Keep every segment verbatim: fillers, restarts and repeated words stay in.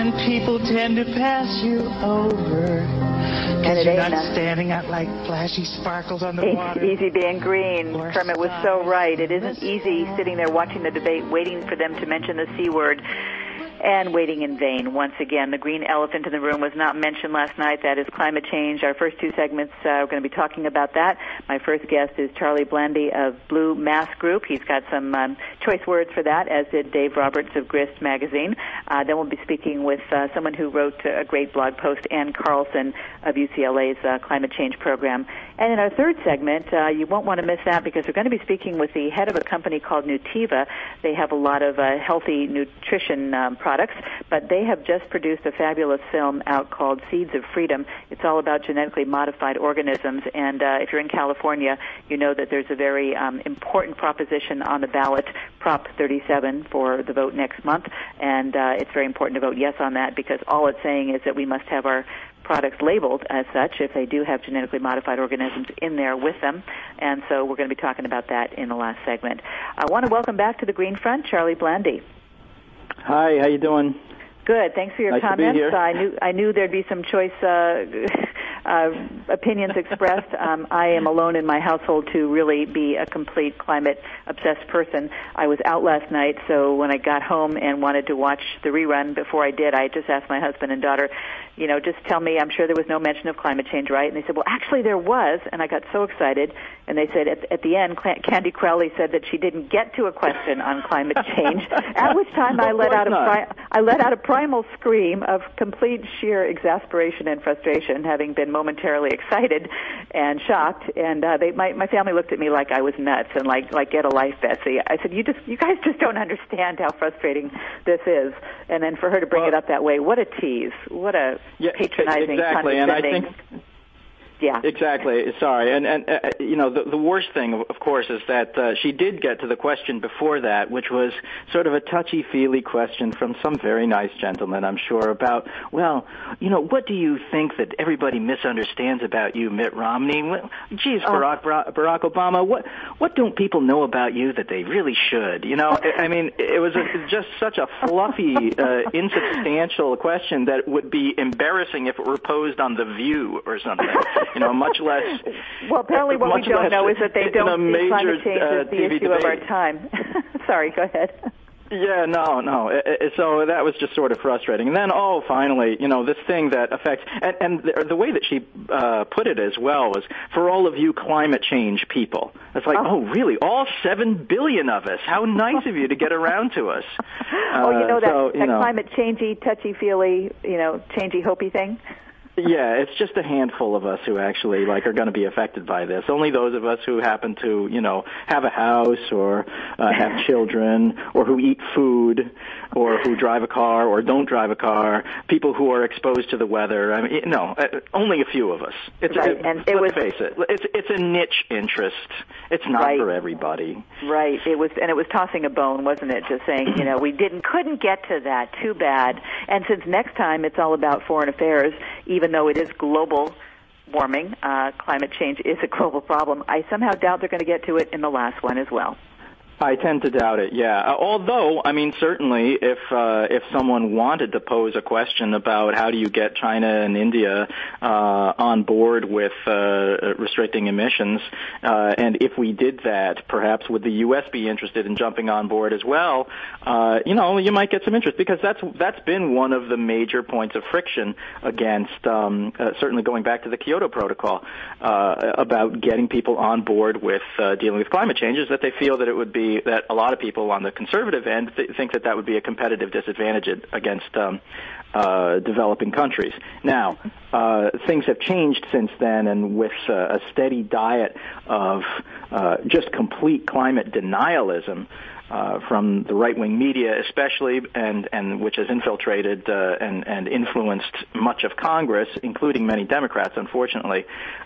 and people tend to pass you over. And you're not standing out like flashy sparkles on the it's water. Easy being green. Kermit was so right. It isn't easy sitting there watching the debate, waiting for them to mention the C word, and waiting in vain. Once again, the green elephant in the room was not mentioned last night. That is climate change. Our first two segments, uh, we're going to be talking about that. My first guest is Charlie Blandy of Blue Mass Group. He's got some um, choice words for that, as did Dave Roberts of Grist Magazine. Uh, then we'll be speaking with uh, someone who wrote a great blog post, Ann Carlson of U C L A's uh, climate change program. And in our third segment, uh, you won't want to miss that because we're going to be speaking with the head of a company called Nutiva. They have a lot of uh, healthy nutrition um, products, but they have just produced a fabulous film out called Seeds of Freedom. It's all about genetically modified organisms, and uh, if you're in California, you know that there's a very um, important proposition on the ballot, Prop thirty-seven, for the vote next month, and uh, it's very important to vote yes on that because all it's saying is that we must have our products labeled as such if they do have genetically modified organisms in there with them. And so we're going to be talking about that in the last segment. I want to welcome back to the Green Front, Charlie Blandy. Hi, how you doing? Good. Thanks for your nice comments. To be here. I knew I knew there'd be some choice uh, uh, opinions expressed. Um, I am alone in my household to really be a complete climate-obsessed person. I was out last night, so when I got home and wanted to watch the rerun, before I did, I just asked my husband and daughter, you know, just tell me, I'm sure there was no mention of climate change, right? And they said, well, actually there was, and I got so excited. And they said at, at the end, Candy Crowley said that she didn't get to a question on climate change, at which time I let out a pri- I let out a primal scream of complete sheer exasperation and frustration, having been momentarily excited and shocked. And uh, they, my, my family looked at me like I was nuts and like, like get a life, Betsy. I said, you just, you guys just don't understand how frustrating this is. And then for her to bring well, it up that way, what a tease, what a yeah, patronizing, exactly. And I condescending. think Yeah. Exactly. Sorry. And, and uh, you know, the, the worst thing, of course, is that uh, she did get to the question before that, which was sort of a touchy-feely question from some very nice gentleman, I'm sure, about, well, you know, what do you think that everybody misunderstands about you, Mitt Romney? Well, geez, oh. Barack, Barack Obama, what what don't people know about you that they really should? You know, I mean, it was a, just such a fluffy, uh, insubstantial question that would be embarrassing if it were posed on The View or something. You know, much less. Well, apparently what we don't know is that they don't see major, climate change uh, as the T V issue debate. of our time. Sorry, go ahead. Yeah, no, no. It, it, so that was just sort of frustrating. And then, oh, finally, you know, this thing that affects, and, and the, the way that she uh, put it as well was, for all of you climate change people. It's like, oh, oh really? All seven billion of us? How nice of you to get around to us. Uh, oh, you know that, so, you that know, climate changey, touchy-feely, you know, changey-hopey thing? Yeah, it's just a handful of us who actually like are going to be affected by this. Only those of us who happen to, you know, have a house or uh, have children or who eat food or who drive a car or don't drive a car, people who are exposed to the weather. I mean, no, uh, only a few of us. It's right. it, and let's it was, face it. It's it's a niche interest. It's not right. for everybody. Right. It was, and it was tossing a bone, wasn't it? Just saying, you know, we didn't, couldn't get to that. Too bad. And since next time it's all about foreign affairs, even though it is global warming, uh, climate change is a global problem, I somehow doubt they're going to get to it in the last one as well. I tend to doubt it, yeah. Uh, although, I mean, certainly if uh, if someone wanted to pose a question about how do you get China and India uh, on board with uh, restricting emissions, uh, and if we did that, perhaps would the U S be interested in jumping on board as well? Uh, you know, you might get some interest because that's that's been one of the major points of friction against, um, uh, certainly going back to the Kyoto Protocol, uh, about getting people on board with uh, dealing with climate change, is that they feel that it would be that a lot of people on the conservative end th- think that that would be a competitive disadvantage against um, uh, developing countries. Now, uh, things have changed since then, and with uh, a steady diet of uh, just complete climate denialism, Uh, from the right-wing media especially, and, and which has infiltrated uh, and, and influenced much of Congress, including many Democrats, unfortunately.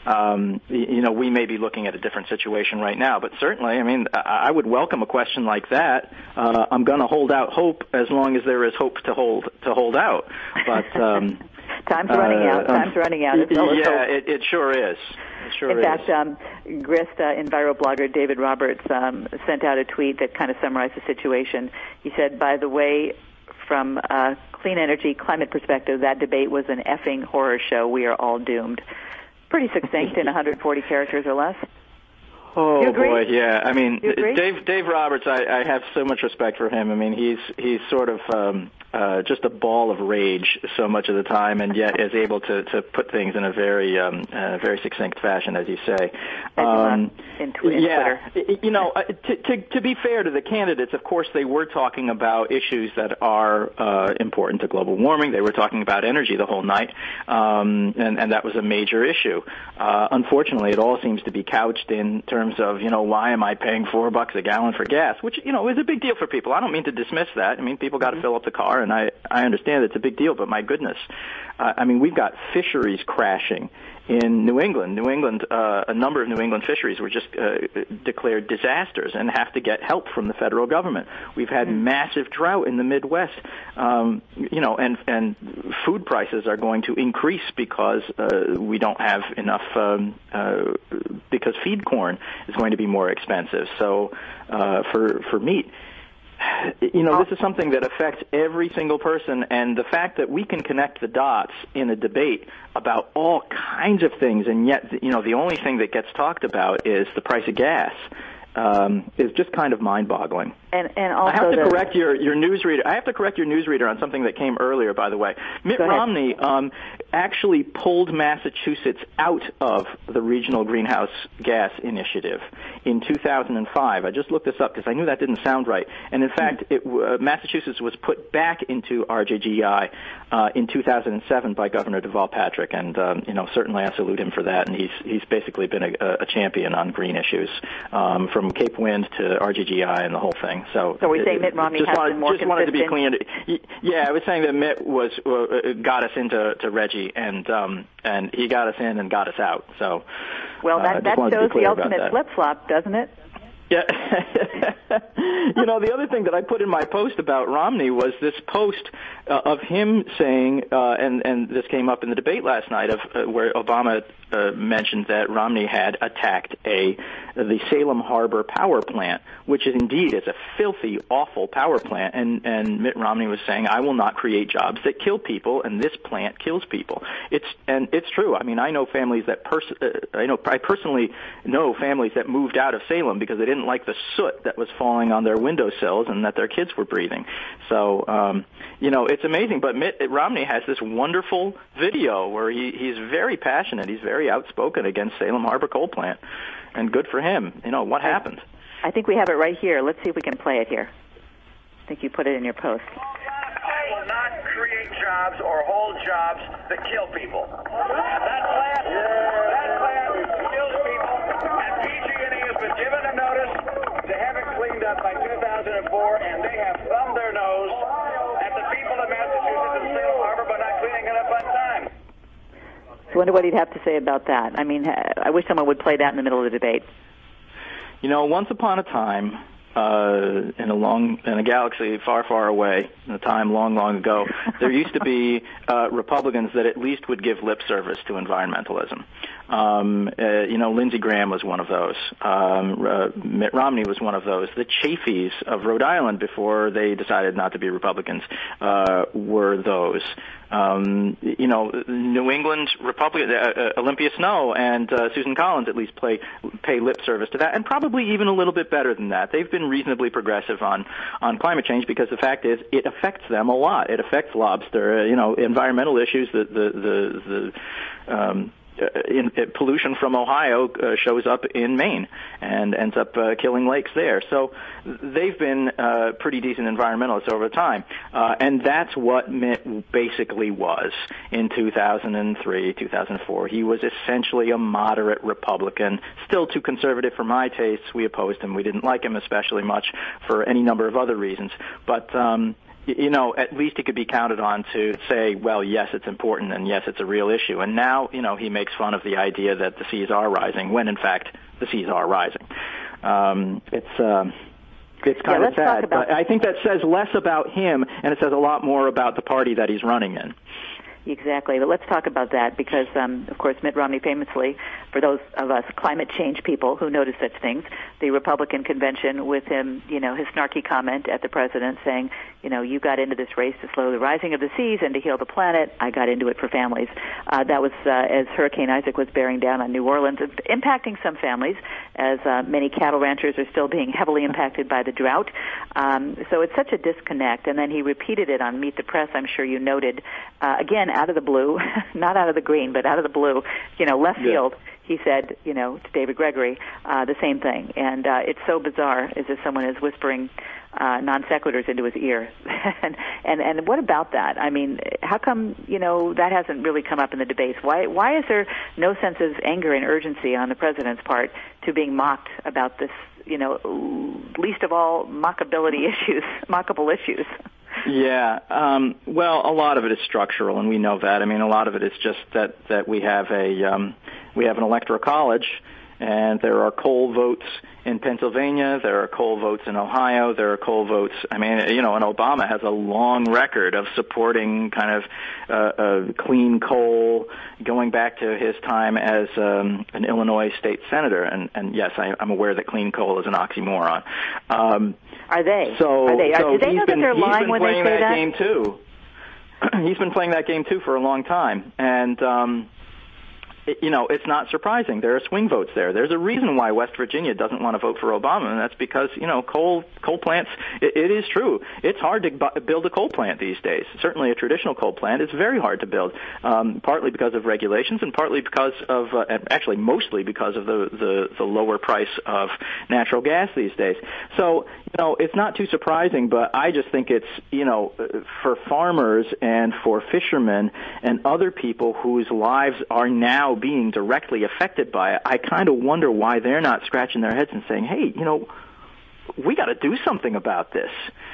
Um, you know, we may be looking at a different situation right now, but certainly, I mean, I, I would welcome a question like that. Uh, I'm going to hold out hope as long as there is hope to hold to hold out. But um, time's running uh, out. Time's um, running out. It's yeah, it, it sure is. Sure in is. fact, um, Grist uh, enviroblogger David Roberts um, sent out a tweet that kind of summarized the situation. He said, by the way, from a clean energy climate perspective, that debate was an effing horror show. We are all doomed. Pretty succinct in one hundred forty characters or less. Oh boy, yeah. I mean, Dave Dave Roberts, I, I have so much respect for him. I mean, he's he's sort of um, uh, just a ball of rage so much of the time, and yet is able to, to put things in a very um, uh, very succinct fashion, as you say. Um, in tw- in yeah, Twitter. You know, uh, to, to to be fair to the candidates, of course, they were talking about issues that are uh, important to global warming. They were talking about energy the whole night, um, and and that was a major issue. Uh, unfortunately, it all seems to be couched in terms of, you know, why am I paying four bucks a gallon for gas, which, you know, is a big deal for people. I don't mean to dismiss that. I mean, people got to fill up the car, and I, I understand it's a big deal, but my goodness. Uh, I mean, we've got fisheries crashing in New England. New England, uh, a number of New England fisheries were just uh, declared disasters and have to get help from the federal government. We've had massive drought in the Midwest, um, you know, and and food prices are going to increase because uh, we don't have enough, um, uh, because feed corn is going to be more expensive. So uh, for for meat. You know, this is something that affects every single person, and the fact that we can connect the dots in a debate about all kinds of things, and yet, you know, the only thing that gets talked about is the price of gas, um, is just kind of mind-boggling. And, and also I have to the, correct your, your newsreader. I have to correct your newsreader on something that came earlier, by the way. Mitt Romney um, actually pulled Massachusetts out of the Regional Greenhouse Gas Initiative in two thousand five. I just looked this up because I knew that didn't sound right. And in fact, it, uh, Massachusetts was put back into R G G I uh, in two thousand seven by Governor Deval Patrick, and um, you know, certainly I salute him for that. And he's he's basically been a, a champion on green issues, um, from Cape Wind to R G G I and the whole thing. So, so we're saying Mitt Romney just has wanted, been more just wanted to be consistent. clear. Yeah, I was saying that Mitt was uh, got us into to Reggie, and um, and he got us in and got us out. So, well, that uh, that shows the ultimate flip flop, doesn't it? Yeah. You know, the other thing that I put in my post about Romney was this post uh, of him saying, uh, and, and this came up in the debate last night, of uh, where Obama uh, mentioned that Romney had attacked a the Salem Harbor power plant, which is indeed is a filthy, awful power plant. And, and Mitt Romney was saying, I will not create jobs that kill people, and this plant kills people. It's and it's true. I mean, I know families that pers- uh, I know I personally know families that moved out of Salem because they didn't like the soot that was falling on their windowsills and that their kids were breathing. So, um, you know, it's amazing. But Mitt Romney has this wonderful video where he, he's very passionate. He's very outspoken against Salem Harbor coal plant. And good for him. You know, what happened? I think we have it right here. Let's see if we can play it here. I think you put it in your post. I will not create jobs or hold jobs that kill people. That plant, that plant kills people, and P G and E has been given a notice to have it cleaned up by two thousand four, and they have thumbed their nose at the people of Massachusetts and Salem Harbor by not cleaning it up on time. I wonder what he'd have to say about that. I mean, I wish someone would play that in the middle of the debate. You know, once upon a time, uh, in a long, in a galaxy far, far away, in a time long, long ago, there used to be uh, Republicans that at least would give lip service to environmentalism. Um, uh, you know, Lindsey Graham was one of those. Um, uh, Mitt Romney was one of those. The Chafees of Rhode Island, before they decided not to be Republicans, uh, were those. Um, you know, New England Republican, uh, uh, Olympia Snowe and uh, Susan Collins at least play, pay lip service to that, and probably even a little bit better than that. They've been reasonably progressive on, on climate change because the fact is it affects them a lot. It affects lobster, uh, you know, environmental issues, the, the, the, the um, Uh, in, uh, pollution from Ohio uh, shows up in Maine and ends up uh, killing lakes there. So they've been uh, pretty decent environmentalists over time. Uh, and that's what Mitt basically was in two thousand three, two thousand four. He was essentially a moderate Republican, still too conservative for my tastes. We opposed him. We didn't like him especially much for any number of other reasons. But um you know, at least he could be counted on to say, well, yes, it's important, and yes, it's a real issue. And now, you know, he makes fun of the idea that the seas are rising, when, in fact, the seas are rising. Um, it's um, it's kind yeah, of sad. But I think that says less about him, and it says a lot more about the party that he's running in. Exactly. But let's talk about that because, um, of course, Mitt Romney famously, for those of us climate change people who notice such things, the Republican convention with him, you know, his snarky comment at the president saying, you know, you got into this race to slow the rising of the seas and to heal the planet. I got into it for families. Uh, that was uh, as Hurricane Isaac was bearing down on New Orleans, impacting some families, as uh, many cattle ranchers are still being heavily impacted by the drought. Um, so it's such a disconnect. And then he repeated it on Meet the Press, I'm sure you noted, uh, again, out of the blue, not out of the green, but out of the blue, you know, left field. Yeah. He said, you know, to David Gregory, uh, the same thing. And uh, it's so bizarre as if someone is whispering uh, non sequiturs into his ear. and, and and what about that? I mean, how come, you know, that hasn't really come up in the debates? Why why is there no sense of anger and urgency on the president's part to being mocked about this, you know, least of all mockability issues, mockable issues? Yeah, um, well, a lot of it is structural, and we know that. I mean, a lot of it is just that, that we have a um, we have an electoral college, and there are coal votes in Pennsylvania, there are coal votes in Ohio, there are coal votes. I mean, you know, and Obama has a long record of supporting kind of uh, uh, clean coal, going back to his time as um, an Illinois state senator. And, and yes, I, I'm aware that clean coal is an oxymoron. Um, Are they? So, Are they? so Do they know been, that they're lying when they say that? that? Game too. He's been playing that game too for a long time, and um, it, you know, it's not surprising. There are swing votes there. There's a reason why West Virginia doesn't want to vote for Obama, and that's because, you know, coal coal plants. It, it is true. It's hard to bu- build a coal plant these days. Certainly, a traditional coal plant is very hard to build, um, partly because of regulations, and partly because of, uh, actually, mostly because of the, the the lower price of natural gas these days. So, you know, it's not too surprising, but I just think it's, you know, for farmers and for fishermen and other people whose lives are now being directly affected by it, I kind of wonder why they're not scratching their heads and saying, hey, you know, we got to do something about this.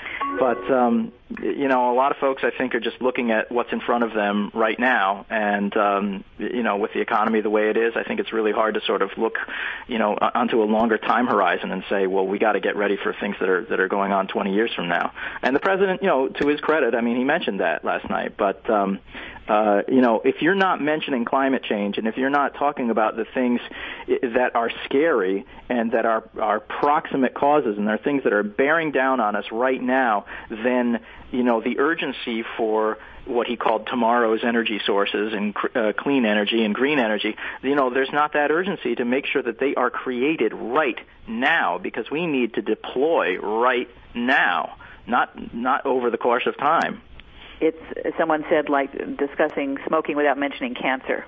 But, um, you know, a lot of folks, I think, are just looking at what's in front of them right now. And, um, you know, with the economy the way it is, I think it's really hard to sort of look, you know, onto a longer time horizon and say, well, we got to get ready for things that are that are going on twenty years from now. And the president, you know, to his credit, I mean, he mentioned that last night. But, um, uh, you know, if you're not mentioning climate change and if you're not talking about the things that are scary and that are, are proximate causes and are things that are bearing down on us right now, then, you know, the urgency for what he called tomorrow's energy sources and uh, clean energy and green energy, you know, there's not that urgency to make sure that they are created right now, because we need to deploy right now, not not over the course of time. It's, someone said, like discussing smoking without mentioning cancer.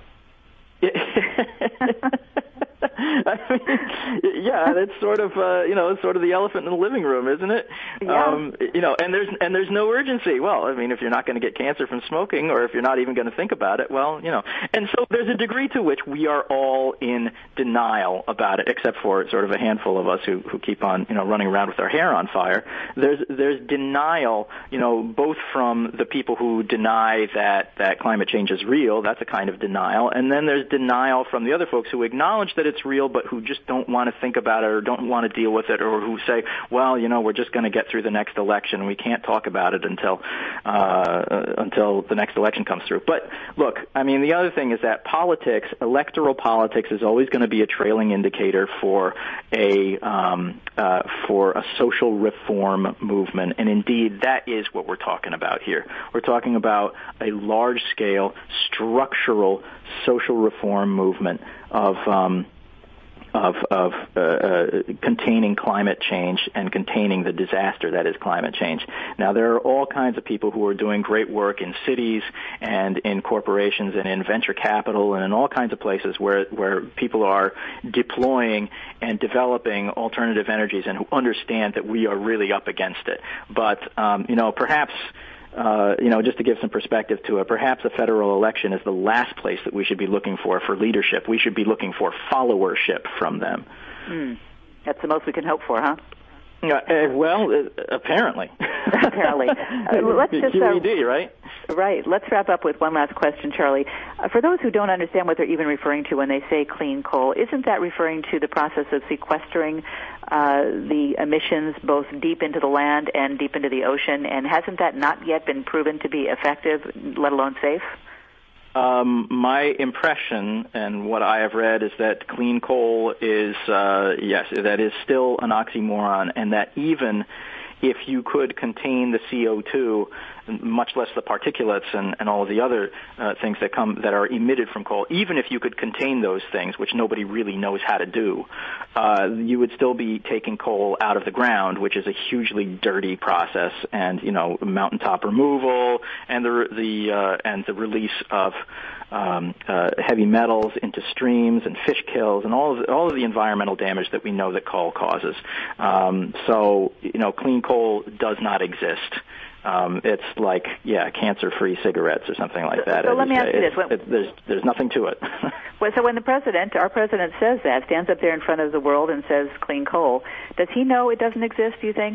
I mean, yeah, it's sort of uh, you know, it's sort of the elephant in the living room, isn't it? Yeah. Um, you know, and there's and there's no urgency. Well, I mean, if you're not going to get cancer from smoking, or if you're not even going to think about it, well, you know. And so there's a degree to which we are all in denial about it, except for sort of a handful of us who who keep on, you know, running around with our hair on fire. There's there's denial, you know, both from the people who deny that that climate change is real. That's a kind of denial, and then there's denial from the other folks who acknowledge that it's real, but who just don't want to think about it or don't want to deal with it, or who say, well, you know, we're just going to get through the next election. We can't talk about it until uh, until the next election comes through. But look, I mean, the other thing is that politics, electoral politics, is always going to be a trailing indicator for a um, uh, for a social reform movement, and indeed, that is what we're talking about here. We're talking about a large-scale, structural social reform movement of um, of, of uh, uh, containing climate change and containing the disaster that is climate change. Now, there are all kinds of people who are doing great work in cities and in corporations and in venture capital and in all kinds of places where where people are deploying and developing alternative energies and who understand that we are really up against it. But, um, you know, perhaps... Uh, you know, just to give some perspective to it, perhaps a federal election is the last place that we should be looking for for leadership. We should be looking for followership from them. Mm. That's the most we can hope for, huh? Uh, uh, well, uh, apparently. apparently. Uh, let's just, Q E D, uh, right? Right. Let's wrap up with one last question, Charlie. Uh, for those who don't understand what they're even referring to when they say clean coal, isn't that referring to the process of sequestering uh, the emissions both deep into the land and deep into the ocean? And hasn't that not yet been proven to be effective, let alone safe? Um, my impression and what I have read is that clean coal is, uh, yes, that is still an oxymoron, and that even if you could contain the C O two, much less the particulates and, and all of the other uh, things that come that are emitted from coal, even if you could contain those things, which nobody really knows how to do, uh, you would still be taking coal out of the ground, which is a hugely dirty process, and you know, mountaintop removal and the the uh, and the release of Um, uh, heavy metals into streams and fish kills and all of the, all of the environmental damage that we know that coal causes. Um, so, you know, clean coal does not exist. Um, it's like, yeah, cancer-free cigarettes or something like that. So, so let me ask you it's, this. When, it, there's, there's nothing to it. well, so when the president, our president says that, stands up there in front of the world and says clean coal, does he know it doesn't exist, do you think?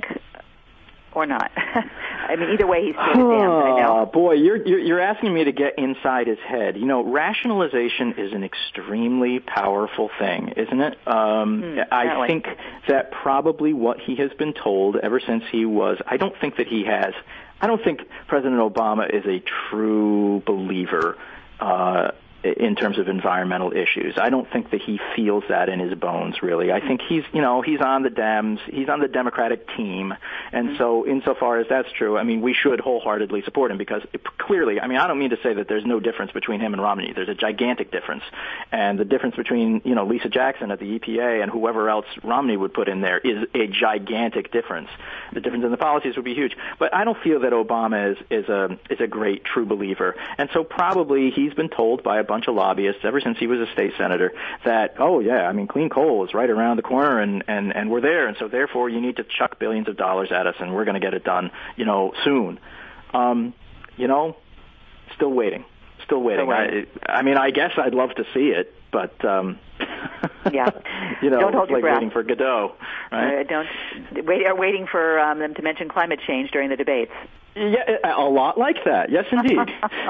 Or not? I mean, either way, he's stated damned, I know. Oh, boy, you're, you're you're asking me to get inside his head. You know, rationalization is an extremely powerful thing, isn't it? Um, mm, I think that probably what he has been told ever since he was, I don't think that he has, I don't think President Obama is a true believer uh in terms of environmental issues. I don't think that he feels that in his bones, really. I think he's, you know, he's on the Dems, he's on the Democratic team, and mm-hmm. so insofar as that's true, I mean, we should wholeheartedly support him because it, clearly, I mean, I don't mean to say that there's no difference between him and Romney. There's a gigantic difference, and the difference between, you know, Lisa Jackson at the E P A and whoever else Romney would put in there is a gigantic difference. The difference in the policies would be huge, but I don't feel that Obama is, is a is a great true believer, and so probably he's been told by a bunch of lobbyists ever since he was a state senator that, oh yeah, I mean, clean coal is right around the corner and, and, and we're there, and so therefore you need to chuck billions of dollars at us and we're going to get it done, you know, soon. Um, you know, still waiting, still waiting. Still waiting. I, I mean, I guess I'd love to see it, but, um, yeah, you know, don't hold it's your like breath. waiting for Godot, right? Uh, don't wait. Are waiting for um, them to mention climate change during the debates. Yeah, a lot like that. Yes, indeed.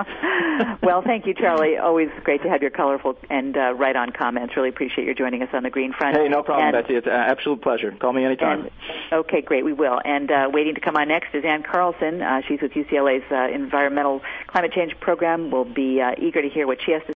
Well, thank you, Charlie. Always great to have your colorful and uh, right-on comments. Really appreciate your joining us on the Green Front. Hey, no problem, and, Betsy. It's an absolute pleasure. Call me anytime. And, okay, great. We will. And uh, waiting to come on next is Ann Carlson. Uh, she's with U C L A's uh, Environmental Climate Change Program. We'll be uh, eager to hear what she has to